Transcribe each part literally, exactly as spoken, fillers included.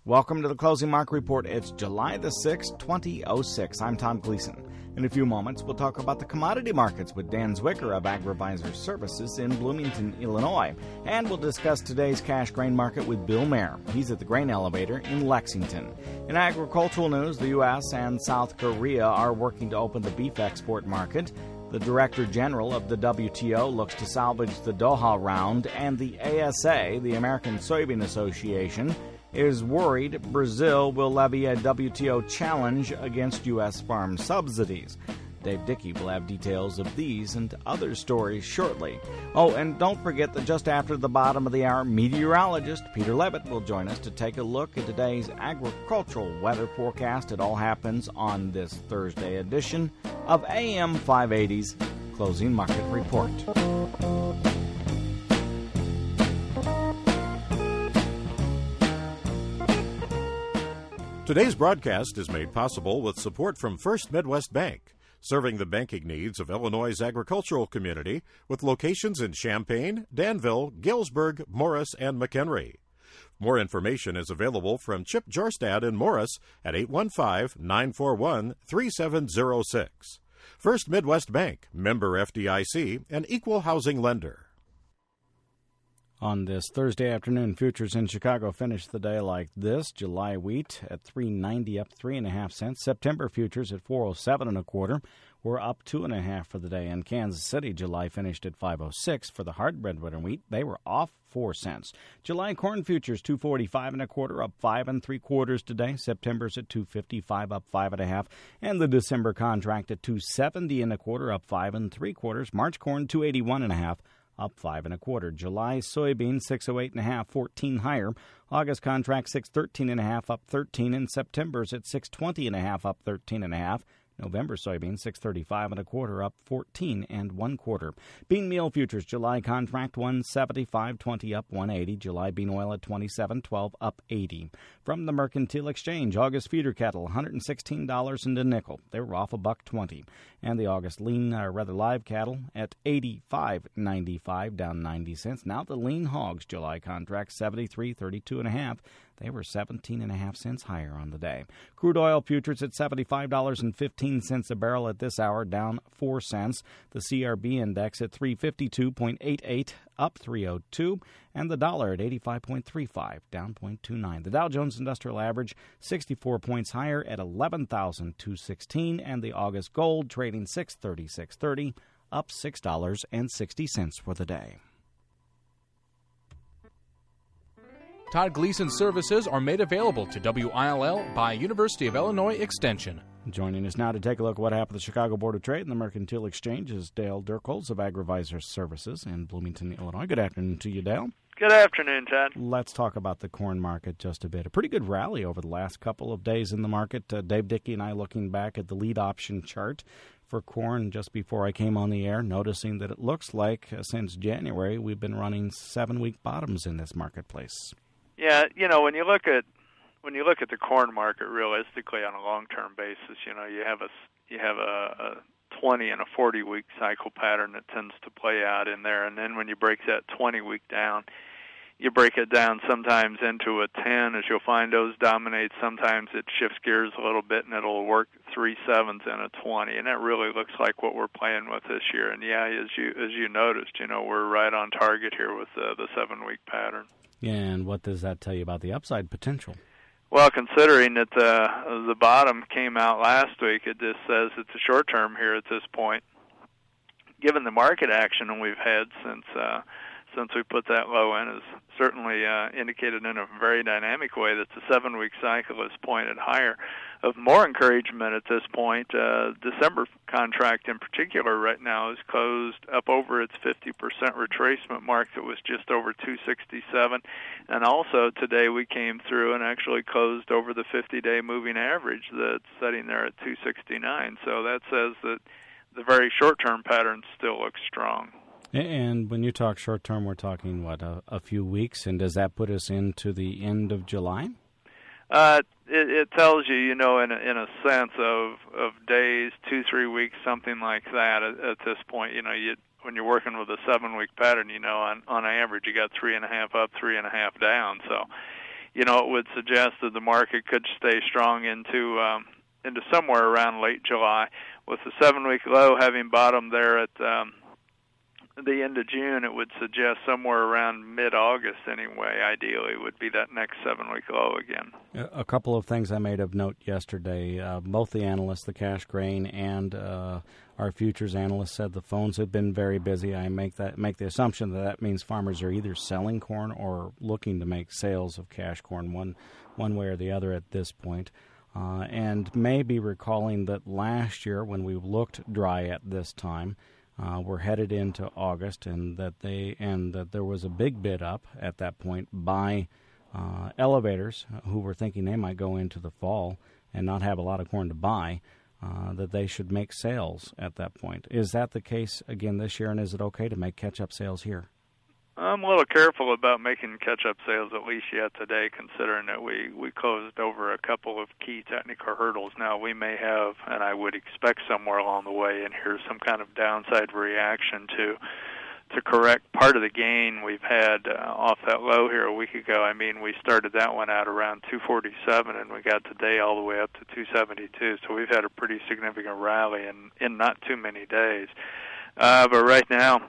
Welcome to the Closing Market Report. It's July the sixth, twenty oh six. I'm Tom Gleason. In a few moments, we'll talk about the commodity markets with Dan Zwicker of AgriVisor Services in Bloomington, Illinois. And we'll discuss today's cash grain market with Bill Mayer. He's at the Grain Elevator in Lexington. In agricultural news, the U S and South Korea are working to open the beef export market. The Director General of the W T O looks to salvage the Doha round, and the A S A, the American Soybean Association, is worried Brazil will levy a W T O challenge against U S farm subsidies. Dave Dickey will have details of these and other stories shortly. Oh, and don't forget that just after the bottom of the hour, meteorologist Peter Levitt will join us to take a look at today's agricultural weather forecast. It all happens on this Thursday edition of A M five eighty's Closing Market Report. Today's broadcast is made possible with support from First Midwest Bank, serving the banking needs of Illinois' agricultural community with locations in Champaign, Danville, Galesburg, Morris, and McHenry. More information is available from Chip Jorstad in Morris at eight one five, nine four one, three seven zero six. First Midwest Bank, member F D I C, and equal housing lender. On this Thursday afternoon, futures in Chicago finished the day like this. July wheat at three ninety, up three and a half cents. September futures at four oh seven and a quarter. We're up two and a half for the day. In Kansas City, July finished at five oh six for the hard breadwinner wheat. They were off four cents. July corn futures two forty-five and a quarter, up five and three quarters today. September's at two fifty-five, up five and a half, and the December contract at two seventy and a quarter, up five and three quarters. March corn two eighty-one and a half. Up five and a quarter. July soybean six oh eight and a half, fourteen higher. August contract six thirteen and a half, up thirteen, and September's at six twenty and a half, up thirteen and a half. November soybean six thirty-five and a quarter, up fourteen and one quarter. Bean meal futures July contract one seventy-five twenty, up one eighty. July bean oil at twenty-seven twelve, up eighty. From the Mercantile Exchange, August feeder cattle one hundred sixteen dollars and a nickel. They were off a buck twenty. And the August lean, uh, rather live cattle at eighty-five ninety-five, down ninety cents. Now the lean hogs July contract seventy-three thirty-two and a half. They were seventeen and a half cents higher on the day. Crude oil futures at seventy-five dollars and fifteen cents a barrel at this hour, down four cents. The C R B index at three fifty-two point eight eight, up three oh two, and the dollar at eighty-five point three five, down zero point two nine. The Dow Jones Industrial Average sixty-four points higher at eleven thousand two hundred sixteen, and the August gold trading six thirty-six thirty, up six dollars and sixty cents for the day. Todd Gleason services are made available to W I L L by University of Illinois Extension. Joining us now to take a look at what happened at the Chicago Board of Trade and the Mercantile Exchange is Dale Dirkholz of AgriVisor Services in Bloomington, Illinois. Good afternoon to you, Dale. Good afternoon, Todd. Let's talk about the corn market just a bit. A pretty good rally over the last couple of days in the market. Uh, Dave Dickey and I looking back at the lead option chart for corn just before I came on the air, noticing that it looks like uh, since January we've been running seven-week bottoms in this marketplace. Yeah, you know, when you look at when you look at the corn market realistically on a long-term basis, you know, you have a you have a, a twenty and a forty-week cycle pattern that tends to play out in there, and then when you break that twenty-week down, you break it down sometimes into a ten, as you'll find those dominate. Sometimes it shifts gears a little bit, and it'll work three sevens and a twenty, and that really looks like what we're playing with this year. And yeah, as you as you noticed, you know, we're right on target here with the, the seven-week pattern. And what does that tell you about the upside potential? Well, considering that the the bottom came out last week, it just says it's a short term here at this point. Given the market action we've had since uh, since we put that low in, is certainly uh, indicated in a very dynamic way that the seven-week cycle is pointed higher. Of more encouragement at this point, uh, December contract in particular right now is closed up over its fifty percent retracement mark that was just over two sixty-seven. And also today we came through and actually closed over the fifty-day moving average that's sitting there at two sixty-nine. So that says that the very short-term pattern still looks strong. And when you talk short-term, we're talking, what, a, a few weeks? And does that put us into the end of July? Uh, it, it tells you, you know, in a, in a sense of, of days, two, three weeks, something like that at, at this point. You know, you when you're working with a seven-week pattern, you know, on, on average you got three and a half up, three and a half down. So, you know, it would suggest that the market could stay strong into um, into somewhere around late July. With the seven-week low having bottomed there at um, the end of June, it would suggest somewhere around mid-August anyway, ideally, would be that next seven-week low again. A couple of things I made of note yesterday. Uh, both the analysts, the cash grain and uh, our futures analysts, said the phones had been very busy. I make that make the assumption that that means farmers are either selling corn or looking to make sales of cash corn, one one way or the other at this point. Uh, and maybe recalling that last year when we looked dry at this time, uh, we're headed into August, and that they and that there was a big bid up at that point by uh, elevators who were thinking they might go into the fall and not have a lot of corn to buy, uh, that they should make sales at that point. Is that the case again this year, and is it okay to make catch-up sales here? I'm a little careful about making catch-up sales, at least yet today, considering that we, we closed over a couple of key technical hurdles. Now, we may have, and I would expect somewhere along the way in here, some kind of downside reaction to to correct part of the gain we've had uh, off that low here a week ago. I mean, we started that one out around two forty-seven, and we got today all the way up to two seventy-two. So we've had a pretty significant rally in, in not too many days. Uh, but right now,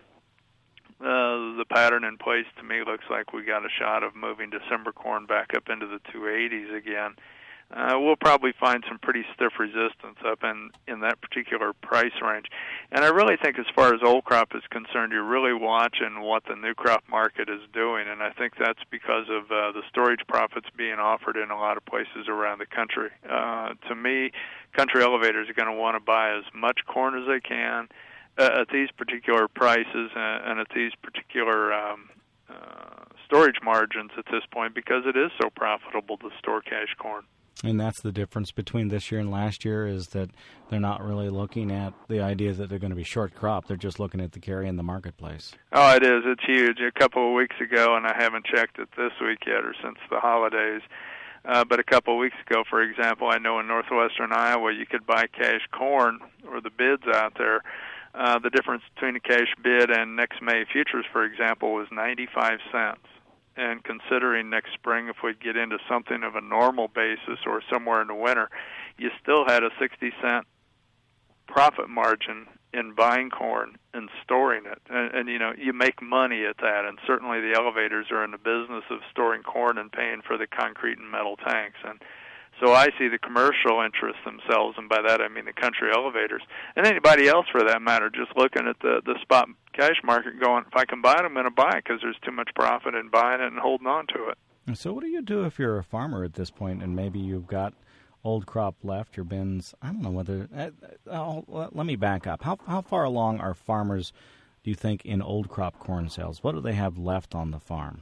Uh, the pattern in place to me looks like we got a shot of moving December corn back up into the two eighties again. Uh, we'll probably find some pretty stiff resistance up in, in that particular price range. And I really think as far as old crop is concerned, you're really watching what the new crop market is doing. And I think that's because of uh, the storage profits being offered in a lot of places around the country. Uh, to me, country elevators are going to want to buy as much corn as they can uh, at these particular prices and, and at these particular um, uh, storage margins at this point, because it is so profitable to store cash corn. And that's the difference between this year and last year, is that they're not really looking at the idea that they're going to be short crop. They're just looking at the carry in the marketplace. Oh, it is. It's huge. A couple of weeks ago, and I haven't checked it this week yet or since the holidays, uh, but a couple of weeks ago, for example, I know in northwestern Iowa you could buy cash corn, or the bids out there. Uh, the difference between a cash bid and next May futures, for example, was ninety-five cents. And considering next spring, if we get into something of a normal basis or somewhere in the winter, you still had a sixty cent profit margin in buying corn and storing it. And, and, you know, you make money at that. And certainly the elevators are in the business of storing corn and paying for the concrete and metal tanks. And so I see the commercial interests themselves, and by that I mean the country elevators, and anybody else for that matter, just looking at the, the spot cash market going, if I can buy it, I'm going to buy it, because there's too much profit in buying it and holding on to it. So what do you do if you're a farmer at this point, and maybe you've got old crop left, your bins? I don't know whether... Uh, uh, let me back up. How, how far along are farmers, do you think, in old crop corn sales? What do they have left on the farm?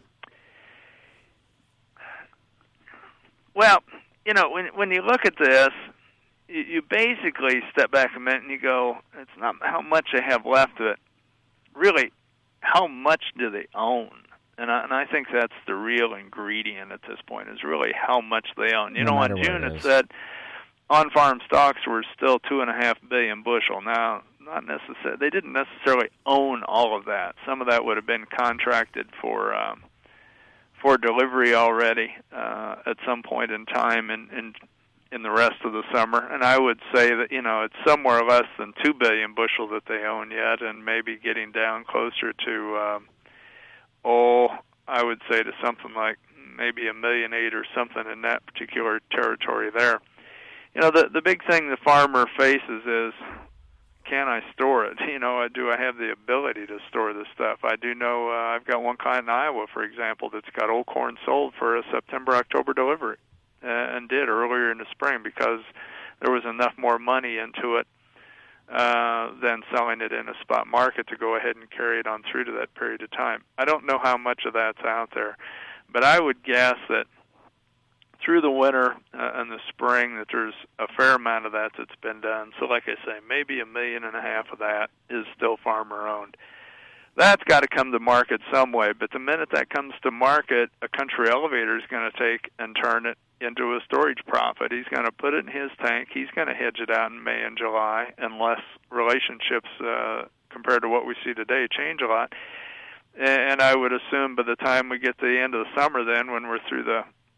Well, you know, when when you look at this, you, you basically step back a minute and you go, it's not how much they have left of it. Really, how much do they own? And I, and I think that's the real ingredient at this point, is really how much they own. You no know, in June it, it said on-farm stocks were still two and a half billion bushel. Now, not necessarily, they didn't necessarily own all of that. Some of that would have been contracted for um, for delivery already uh, at some point in time in, in in the rest of the summer. And I would say that, you know, it's somewhere less than two billion bushel that they own yet, and maybe getting down closer to, um, oh, I would say to something like maybe a million eight or something in that particular territory there. You know, the the big thing the farmer faces is, can I store it? You know, do I have the ability to store this stuff? I do know uh, I've got one client in Iowa, for example, that's got old corn sold for a September, October delivery, uh, and did earlier in the spring, because there was enough more money into it uh, than selling it in a spot market to go ahead and carry it on through to that period of time. I don't know how much of that's out there, but I would guess that through the winter uh, and the spring that there's a fair amount of that that's been done. So like I say, maybe a million and a half of that is still farmer-owned. That's got to come to market some way, but the minute that comes to market, a country elevator is going to take and turn it into a storage profit. He's going to put it in his tank. He's going to hedge it out in May and July, unless relationships uh, compared to what we see today change a lot. And I would assume by the time we get to the end of the summer then, when we're through the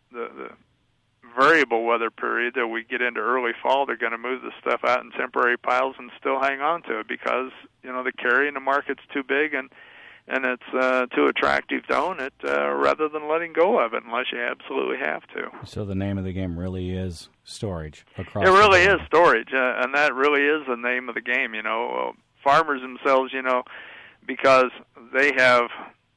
the, the variable weather period that we get into early fall, they're going to move the stuff out in temporary piles and still hang on to it because, you know, the carry in the market's too big and and it's uh, too attractive to own it uh, rather than letting go of it unless you absolutely have to. So the name of the game really is storage across It really the is storage, uh, and that really is the name of the game. You know, uh, farmers themselves, you know, because they have,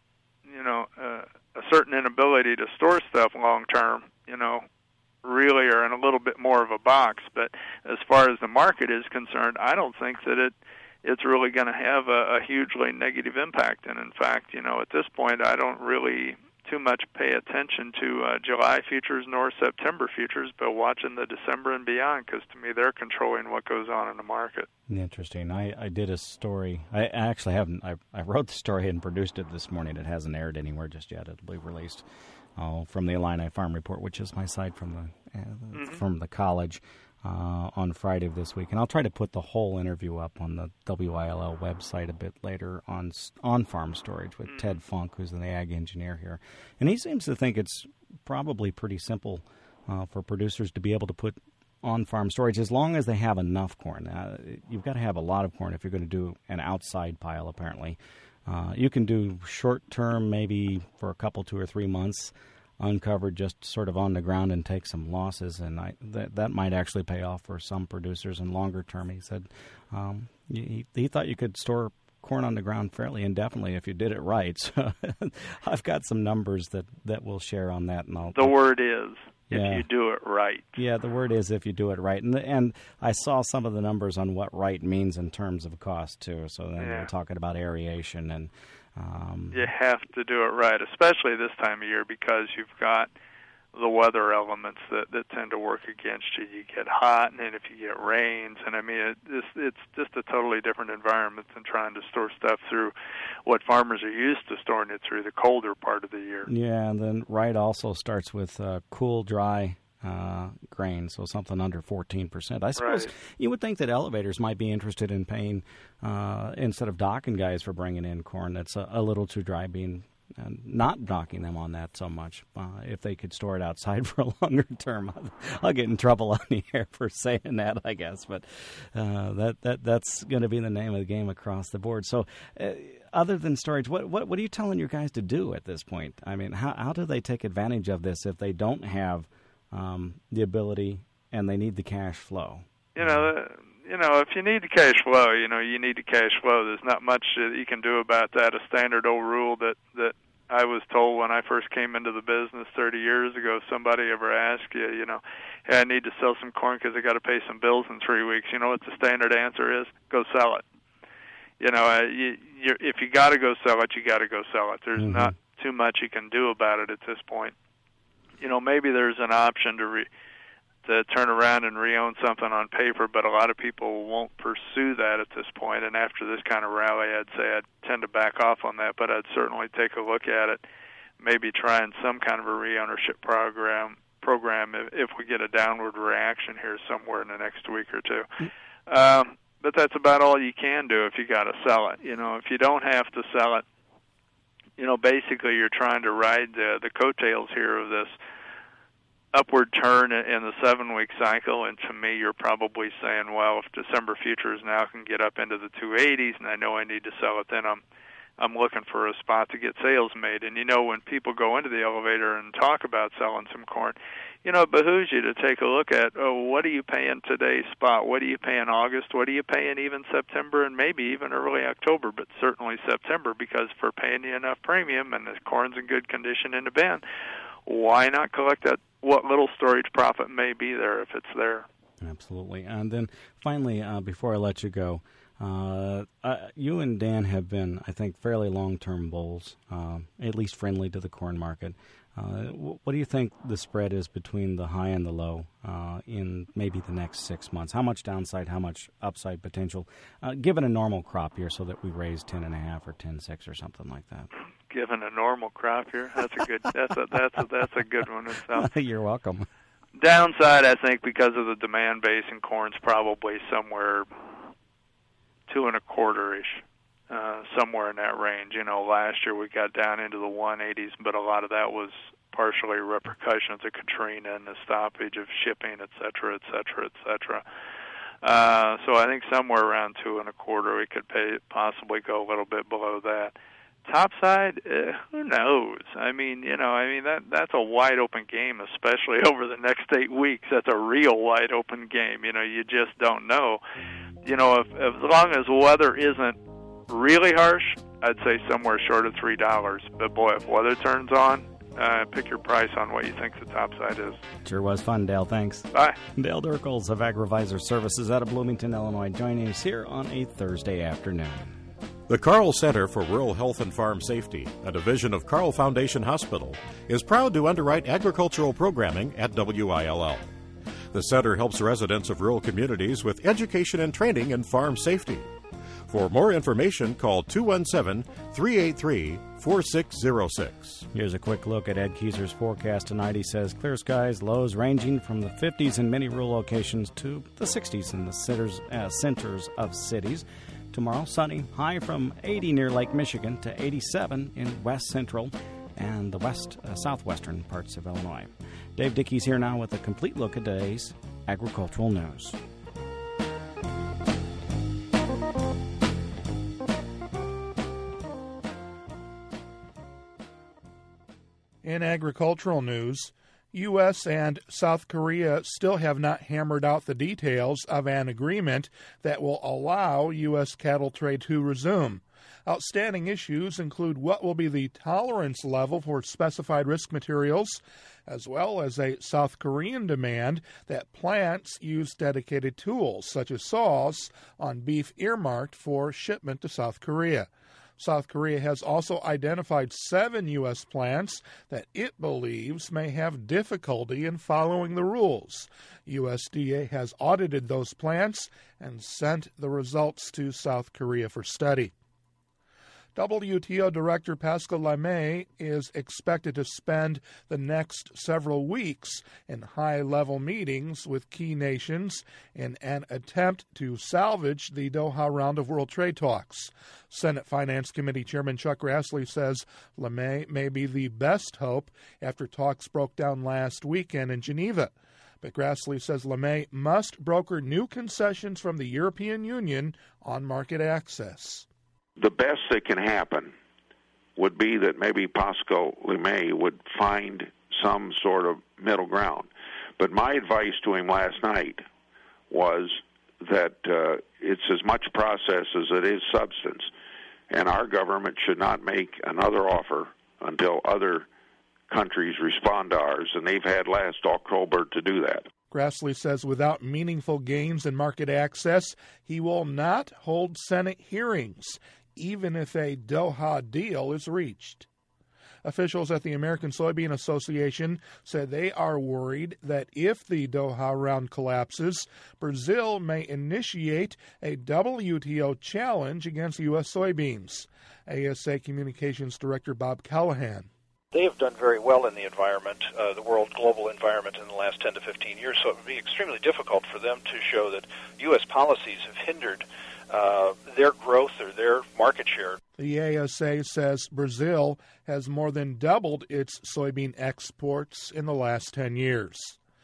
you know, uh, a certain inability to store stuff long term, you know, really are in a little bit more of a box. But as far as the market is concerned, I don't think that it it's really going to have a, a hugely negative impact. And in fact, you know, at this point, I don't really too much pay attention to uh, July futures nor September futures, but watching the December and beyond, because to me they're controlling what goes on in the market. Interesting. I, I did a story. I actually haven't. I, I wrote the story and produced it this morning. It hasn't aired anywhere just yet. It'll be released uh, from the Illini Farm Report, which is my site from the uh, mm-hmm. from the college. Uh, on Friday of this week, and I'll try to put the whole interview up on the W I L L website a bit later on on farm storage with Ted Funk, who's the ag engineer here, and he seems to think it's probably pretty simple uh, for producers to be able to put on farm storage as long as they have enough corn. Uh, you've got to have a lot of corn if you're going to do an outside pile. Apparently, uh, you can do short term, maybe for a couple, two or three months. Uncovered, just sort of on the ground and take some losses, and I, that that might actually pay off for some producers in longer term. He said um, he, he thought you could store corn on the ground fairly indefinitely if you did it right. So I've got some numbers that, that we'll share on that. And I'll, the word is if yeah. you do it right. Yeah, the word is if you do it right. And and I saw some of the numbers on what right means in terms of cost, too. So then yeah. we're talking about aeration and Um, you have to do it right, especially this time of year, because you've got the weather elements that, that tend to work against you. You get hot, and then if you get rains, and I mean, it, it's, it's just a totally different environment than trying to store stuff through what farmers are used to storing it through the colder part of the year. Yeah, and then right also starts with uh, cool, dry uh, grain, so something under fourteen percent. I suppose right. You would think that elevators might be interested in paying, uh, instead of docking guys for bringing in corn that's a, a little too dry, being uh, not docking them on that so much. Uh, if they could store it outside for a longer term, I'll, I'll get in trouble on the air for saying that, I guess. But uh, that that that's going to be the name of the game across the board. So. Uh, Other than storage, what, what what are you telling your guys to do at this point? I mean, how how do they take advantage of this if they don't have um, the ability and they need the cash flow? You know, uh, you know, if you need the cash flow, you know, you need the cash flow. There's not much that you can do about that. A standard old rule that that I was told when I first came into the business thirty years ago. If somebody ever asked you, you know, hey, I need to sell some corn because I got to pay some bills in three weeks. You know what the standard answer is? Go sell it. You know, uh, you, you're, if you got to go sell it, you got to go sell it. There's mm-hmm. not too much you can do about it at this point. You know, maybe there's an option to re, to turn around and re-own something on paper, but a lot of people won't pursue that at this point. And after this kind of rally, I'd say I'd tend to back off on that, but I'd certainly take a look at it, maybe trying some kind of a re-ownership program program if, if we get a downward reaction here somewhere in the next week or two. Mm-hmm. Um, But that's about all you can do if you got to sell it. You know, if you don't have to sell it, you know, basically you're trying to ride the, the coattails here of this upward turn in the seven-week cycle. And to me, you're probably saying, well, if December futures now can get up into the two eighties, and I know I need to sell it, then I'm I'm looking for a spot to get sales made. And you know, when people go into the elevator and talk about selling some corn, you know, it behooves you to take a look at, oh, what are you paying today's spot? What are you paying August? What are you paying even September and maybe even early October, but certainly September, because for paying you enough premium and the corn's in good condition in the bin, why not collect that, what little storage profit may be there if it's there? Absolutely. And then finally, uh, before I let you go, Uh, uh, you and Dan have been, I think, fairly long-term bulls, uh, at least friendly to the corn market. Uh, what do you think the spread is between the high and the low uh, in maybe the next six months? How much downside, how much upside potential, uh, given a normal crop year, so that we raise ten and a half or ten six or something like that? Given a normal crop year, that's a good. That's a that's a that's a good one. Itself. You're welcome. Downside, I think, because of the demand base in corn's probably somewhere two and a quarter-ish, uh, somewhere in that range. You know, last year we got down into the one eighties, but a lot of that was partially repercussions of Katrina and the stoppage of shipping, et cetera, et cetera, et cetera. Uh, so I think somewhere around two and a quarter, we could pay, possibly go a little bit below that. Topside, uh, who knows? I mean, you know, I mean that that's a wide open game, especially over the next eight weeks. That's a real wide open game. You know, you just don't know. You know, if, if, as long as weather isn't really harsh, I'd say somewhere short of three dollars. But boy, if weather turns on, uh, pick your price on what you think the topside is. Sure was fun, Dale. Thanks. Bye. Dale Dirkles of AgriVisor Services out of Bloomington, Illinois, joining us here on a Thursday afternoon. The Carl Center for Rural Health and Farm Safety, a division of Carl Foundation Hospital, is proud to underwrite agricultural programming at W I L L. The center helps residents of rural communities with education and training in farm safety. For more information, call two one seven, three eight three, four six zero six. Here's a quick look at Ed Kieser's forecast tonight. He says clear skies, lows ranging from the fifties in many rural locations to the sixties in the centers, uh, centers of cities. Tomorrow, sunny, high from eighty near Lake Michigan to eighty-seven in west central and the west uh, southwestern parts of Illinois. Dave Dickey's here now with a complete look at today's agricultural news. In agricultural news, U S and South Korea still have not hammered out the details of an agreement that will allow U S cattle trade to resume. Outstanding issues include what will be the tolerance level for specified risk materials, as well as a South Korean demand that plants use dedicated tools, such as saws, on beef earmarked for shipment to South Korea. South Korea has also identified seven U S plants that it believes may have difficulty in following the rules. U S D A has audited those plants and sent the results to South Korea for study. W T O Director Pascal Lemay is expected to spend the next several weeks in high-level meetings with key nations in an attempt to salvage the Doha round of World Trade talks. Senate Finance Committee Chairman Chuck Grassley says Lemay may be the best hope after talks broke down last weekend in Geneva. But Grassley says Lemay must broker new concessions from the European Union on market access. The best that can happen would be that maybe Pascal Lemay would find some sort of middle ground. But my advice to him last night was that uh, it's as much process as it is substance, and our government should not make another offer until other countries respond to ours, and they've had last October to do that. Grassley says without meaningful gains in market access, he will not hold Senate hearings, even if a Doha deal is reached. Officials at the American Soybean Association said they are worried that if the Doha round collapses, Brazil may initiate a W T O challenge against U S soybeans. A S A Communications Director Bob Callahan. They have done very well in the environment, uh, the world global environment in the last ten to fifteen years, so it would be extremely difficult for them to show that U S policies have hindered uh, their growth or their market share. The A S A says Brazil has more than doubled its soybean exports in the last ten years.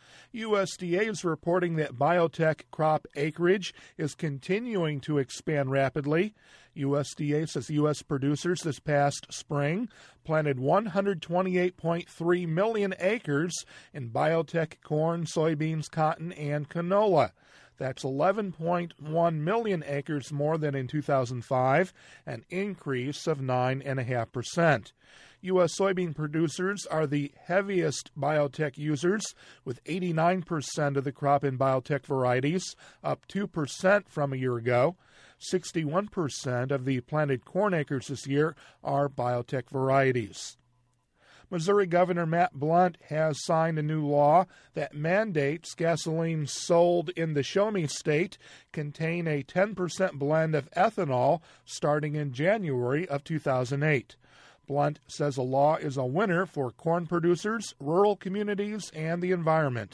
U S D A is reporting that biotech crop acreage is continuing to expand rapidly. U S D A says U S producers this past spring planted one hundred twenty-eight point three million acres in biotech corn, soybeans, cotton, and canola. That's eleven point one million acres more than in two thousand five, an increase of nine point five percent. U S soybean producers are the heaviest biotech users, with eighty-nine percent of the crop in biotech varieties, up two percent from a year ago. sixty-one percent of the planted corn acres this year are biotech varieties. Missouri Governor Matt Blunt has signed a new law that mandates gasoline sold in the Show Me State contain a ten percent blend of ethanol starting in January of two thousand eight. Blunt says the law is a winner for corn producers, rural communities, and the environment.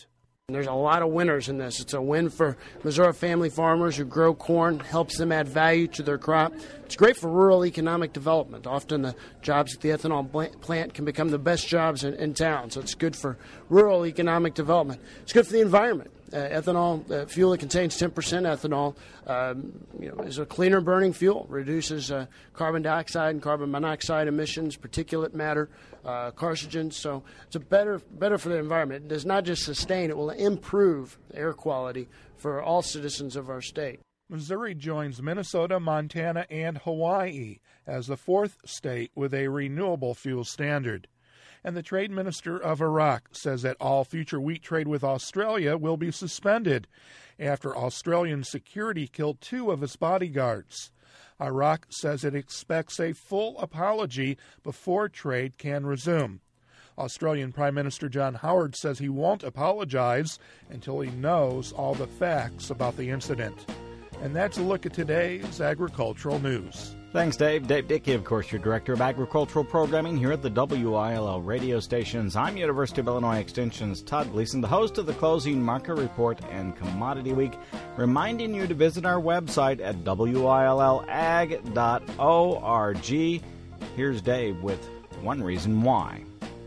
There's a lot of winners in this. It's a win for Missouri family farmers who grow corn, helps them add value to their crop. It's great for rural economic development. Often the jobs at the ethanol plant can become the best jobs in, in town, so it's good for rural economic development. It's good for the environment. Uh, ethanol, uh, fuel that contains ten percent ethanol, um, you know, is a cleaner burning fuel, reduces uh, carbon dioxide and carbon monoxide emissions, particulate matter, uh, carcinogens. So it's a better, better for the environment. It does not just sustain, it will improve air quality for all citizens of our state. Missouri joins Minnesota, Montana, and Hawaii as the fourth state with a renewable fuel standard. And the trade minister of Iraq says that all future wheat trade with Australia will be suspended after Australian security killed two of its bodyguards. Iraq says it expects a full apology before trade can resume. Australian Prime Minister John Howard says he won't apologize until he knows all the facts about the incident. And that's a look at today's agricultural news. Thanks, Dave. Dave Dickey, of course, your Director of Agricultural Programming here at the W I L L radio stations. I'm University of Illinois Extension's Todd Gleason, the host of the Closing Market Report and Commodity Week, reminding you to visit our website at W I L L ag dot org. Here's Dave with one reason why.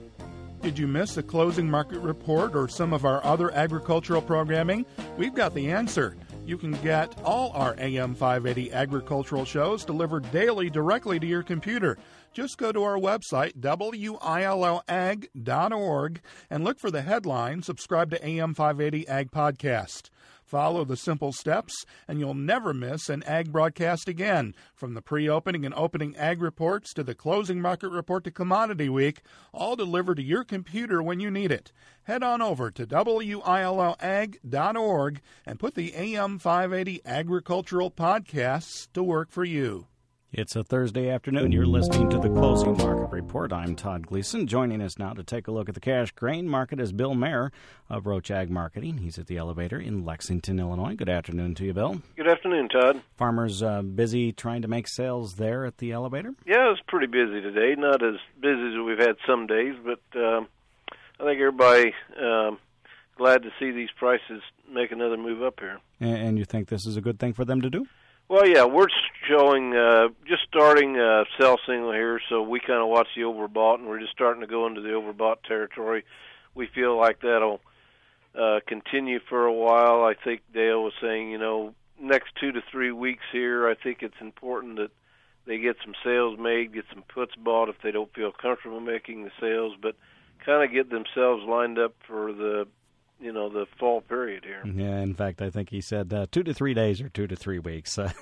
Did you miss the Closing Market Report or some of our other agricultural programming? We've got the answer. You can get all our A M five eighty agricultural shows delivered daily directly to your computer. Just go to our website, W I L L ag dot org, and look for the headline, subscribe to A M five eighty Ag Podcast. Follow the simple steps, and you'll never miss an ag broadcast again. From the pre-opening and opening ag reports to the closing market report to Commodity Week, all delivered to your computer when you need it. Head on over to W I L L ag dot org and put the A M five eighty Agricultural Podcasts to work for you. It's a Thursday afternoon. You're listening to the Closing Market Report. I'm Todd Gleason. Joining us now to take a look at the cash grain market is Bill Mayer of Roach Ag Marketing. He's at the Elevator in Lexington, Illinois. Good afternoon to you, Bill. Good afternoon, Todd. Farmers uh, busy trying to make sales there at the Elevator? Yeah, it's pretty busy today. Not as busy as we've had some days, but uh, I think everybody um, glad to see these prices make another move up here. And you think this is a good thing for them to do? Well, yeah, we're showing, uh, just starting uh, sell signal here, so we kind of watch the overbought, and we're just starting to go into the overbought territory. We feel like that'll uh, continue for a while. I think Dale was saying, you know, next two to three weeks here, I think it's important that they get some sales made, get some puts bought if they don't feel comfortable making the sales, but kind of get themselves lined up for the you know, the fall period here. Yeah, in fact, I think he said uh, two to three days or two to three weeks. Yeah.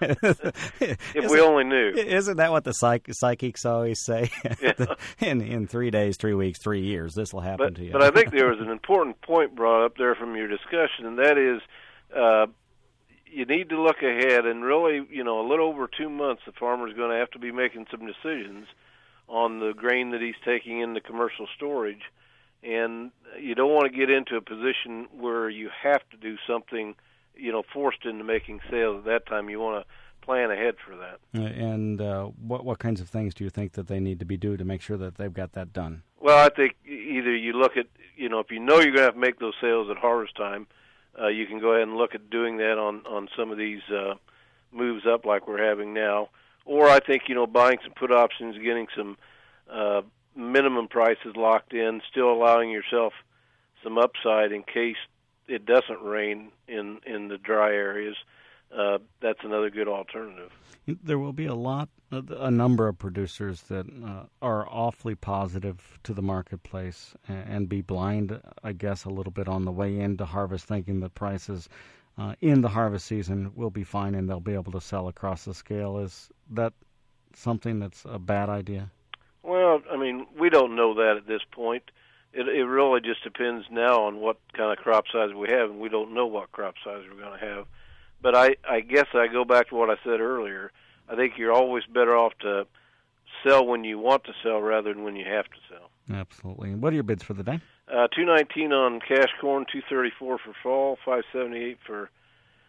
If we only knew. Isn't that what the psych- psychics always say? Yeah. in in three days, three weeks, three years, this will happen but, to you. But I think there was an important point brought up there from your discussion, and that is uh, you need to look ahead, and really, you know, a little over two months, the farmer's going to have to be making some decisions on the grain that he's taking into commercial storage. And you don't want to get into a position where you have to do something, you know, forced into making sales at that time. You want to plan ahead for that. And uh, what what kinds of things do you think that they need to be doing to make sure that they've got that done? Well, I think either you look at, you know, if you know you're going to have to make those sales at harvest time, uh, you can go ahead and look at doing that on, on some of these uh, moves up like we're having now. Or I think, you know, buying some put options, getting some uh minimum prices locked in, still allowing yourself some upside in case it doesn't rain in, in the dry areas. Uh, that's another good alternative. There will be a lot, a number of producers that uh, are awfully positive to the marketplace and, and be blind, I guess, a little bit on the way into harvest, thinking that prices uh, in the harvest season will be fine and they'll be able to sell across the scale. Is that something that's a bad idea? Well, I mean, we don't know that at this point. It, it really just depends now on what kind of crop size we have, and we don't know what crop size we're going to have. But I, I guess I go back to what I said earlier. I think you're always better off to sell when you want to sell rather than when you have to sell. Absolutely. And what are your bids for the day? Uh, two nineteen on cash corn, two thirty-four for fall, five seventy-eight for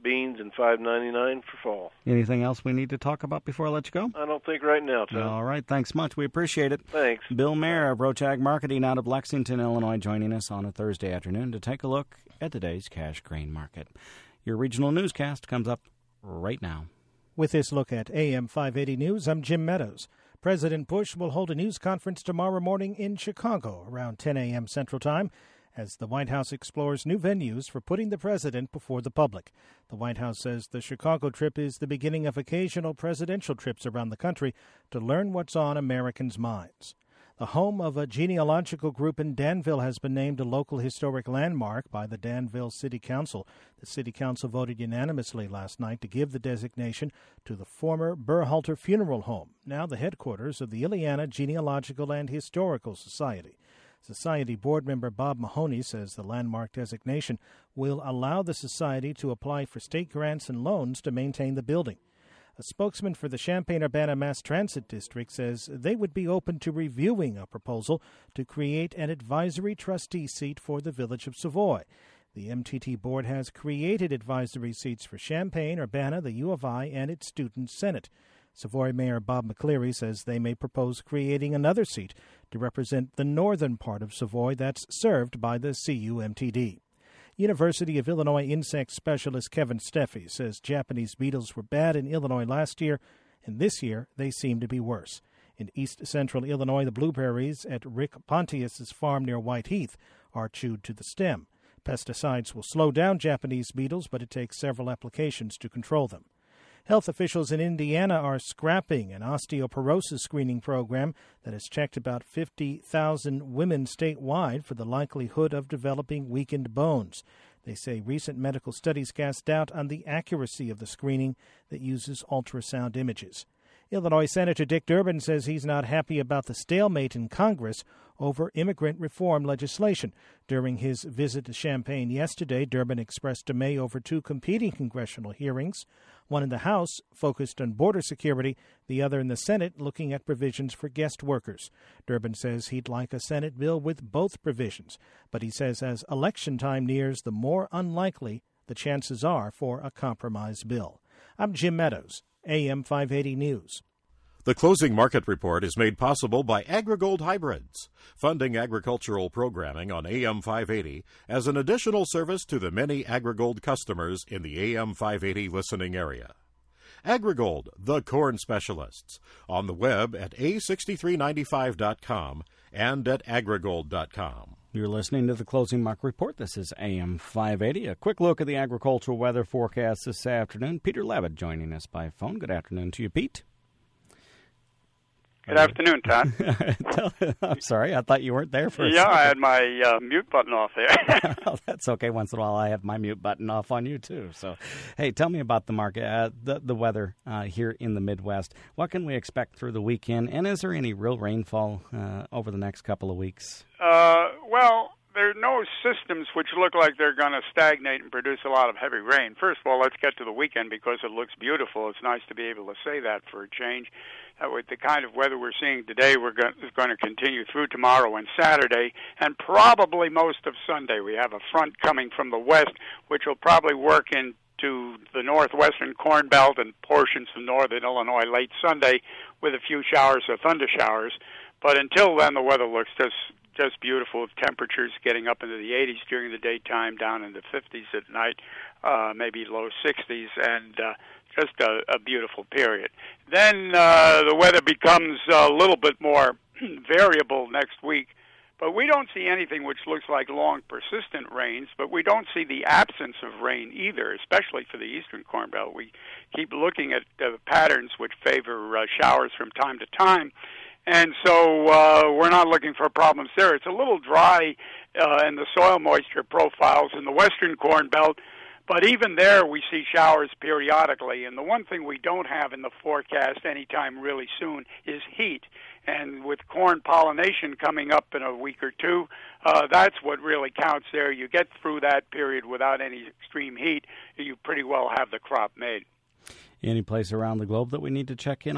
beans and five ninety-nine for fall. Anything else we need to talk about before I let you go? I don't think right now, Tom. All right, thanks much. We appreciate it. Thanks. Bill Mayer of Roach Ag Marketing out of Lexington, Illinois, joining us on a Thursday afternoon to take a look at today's cash grain market. Your regional newscast comes up right now. With this look at A M five eighty News, I'm Jim Meadows. President Bush will hold a news conference tomorrow morning in Chicago around ten a.m. Central Time as the White House explores new venues for putting the president before the public. The White House says the Chicago trip is the beginning of occasional presidential trips around the country to learn what's on Americans' minds. The home of a genealogical group in Danville has been named a local historic landmark by the Danville City Council. The City Council voted unanimously last night to give the designation to the former Berhalter Funeral Home, now the headquarters of the Illiana Genealogical and Historical Society. Society board member Bob Mahoney says the landmark designation will allow the society to apply for state grants and loans to maintain the building. A spokesman for the Champaign-Urbana Mass Transit District says they would be open to reviewing a proposal to create an advisory trustee seat for the village of Savoy. The M T T board has created advisory seats for Champaign, Urbana, the U of I, and its student senate. Savoy Mayor Bob McCleary says they may propose creating another seat to represent the northern part of Savoy that's served by the C U M T D. University of Illinois insect specialist Kevin Steffi says Japanese beetles were bad in Illinois last year, and this year they seem to be worse. In east-central Illinois, the blueberries at Rick Pontius's farm near White Heath are chewed to the stem. Pesticides will slow down Japanese beetles, but it takes several applications to control them. Health officials in Indiana are scrapping an osteoporosis screening program that has checked about fifty thousand women statewide for the likelihood of developing weakened bones. They say recent medical studies cast doubt on the accuracy of the screening that uses ultrasound images. Illinois Senator Dick Durbin says he's not happy about the stalemate in Congress over immigrant reform legislation. During his visit to Champaign yesterday, Durbin expressed dismay over two competing congressional hearings, one in the House focused on border security, the other in the Senate looking at provisions for guest workers. Durbin says he'd like a Senate bill with both provisions, but he says as election time nears, the more unlikely the chances are for a compromise bill. I'm Jim Meadows, A M five eighty News. The closing market report is made possible by AgriGold Hybrids, funding agricultural programming on A M five eighty as an additional service to the many AgriGold customers in the A M five eighty listening area. AgriGold, the corn specialists, on the web at A six three nine five dot com and at agrigold dot com. You're listening to the Closing Market Report. This is A M five eighty. A quick look at the agricultural weather forecast this afternoon. Peter Levitt joining us by phone. Good afternoon to you, Pete. Good afternoon, Todd. I'm sorry, I thought you weren't there for a Yeah, second. I had my uh, mute button off there. Well, that's okay. Once in a while, I have my mute button off on you, too. So, hey, tell me about the market, uh, the, the weather uh, here in the Midwest. What can we expect through the weekend, and is there any real rainfall uh, over the next couple of weeks? Uh, well, there are no systems which look like they're going to stagnate and produce a lot of heavy rain. First of all, let's get to the weekend because it looks beautiful. It's nice to be able to say that for a change. Uh, with the kind of weather we're seeing today, we're go- is going to continue through tomorrow and Saturday, and probably most of Sunday. We have a front coming from the west, which will probably work into the northwestern Corn Belt and portions of northern Illinois late Sunday with a few showers or thunder showers. But until then, the weather looks just just beautiful, with temperatures getting up into the eighties during the daytime, down in the fifties at night, uh, maybe low sixties, and uh, just a, a beautiful period. Then uh, the weather becomes a little bit more variable next week, but we don't see anything which looks like long, persistent rains, but we don't see the absence of rain either, especially for the eastern Corn Belt. We keep looking at uh, patterns which favor uh, showers from time to time, and so uh, we're not looking for problems there. It's a little dry uh, in the soil moisture profiles in the western Corn Belt, but even there we see showers periodically. And the one thing we don't have in the forecast anytime really soon is heat. And with corn pollination coming up in a week or two, uh, that's what really counts there. You get through that period without any extreme heat, you pretty well have the crop made. Any place around the globe that we need to check in on?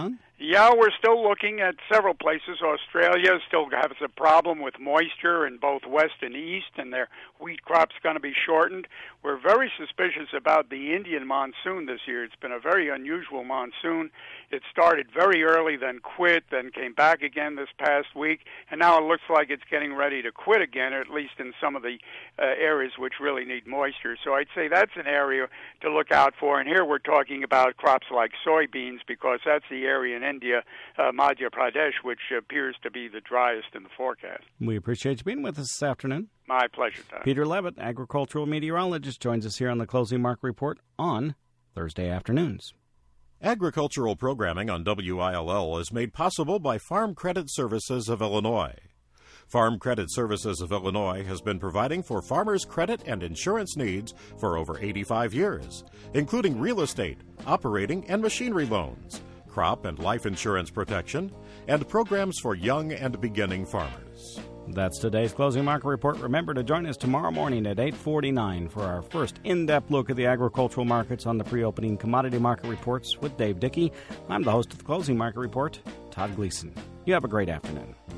Yeah, we're still looking at several places. Australia still has a problem with moisture in both west and east, and their wheat crop's going to be shortened. We're very suspicious about the Indian monsoon this year. It's been a very unusual monsoon. It started very early, then quit, then came back again this past week, and now it looks like it's getting ready to quit again, or at least in some of the uh, areas which really need moisture. So I'd say that's an area to look out for. And here we're talking about crops like soybeans, because that's the area in India, uh, Madhya Pradesh, which appears to be the driest in the forecast. We appreciate you being with us this afternoon. My pleasure, Tom. Peter Levitt, agricultural meteorologist, joins us here on the Closing Market Report on Thursday afternoons. Agricultural programming on W I L L is made possible by Farm Credit Services of Illinois. Farm Credit Services of Illinois has been providing for farmers' credit and insurance needs for over eighty-five years, including real estate, operating and machinery loans, crop and life insurance protection, and programs for young and beginning farmers. That's today's Closing Market Report. Remember to join us tomorrow morning at eight forty-nine for our first in-depth look at the agricultural markets on the pre-opening commodity market reports with Dave Dickey. I'm the host of the Closing Market Report, Todd Gleason. You have a great afternoon.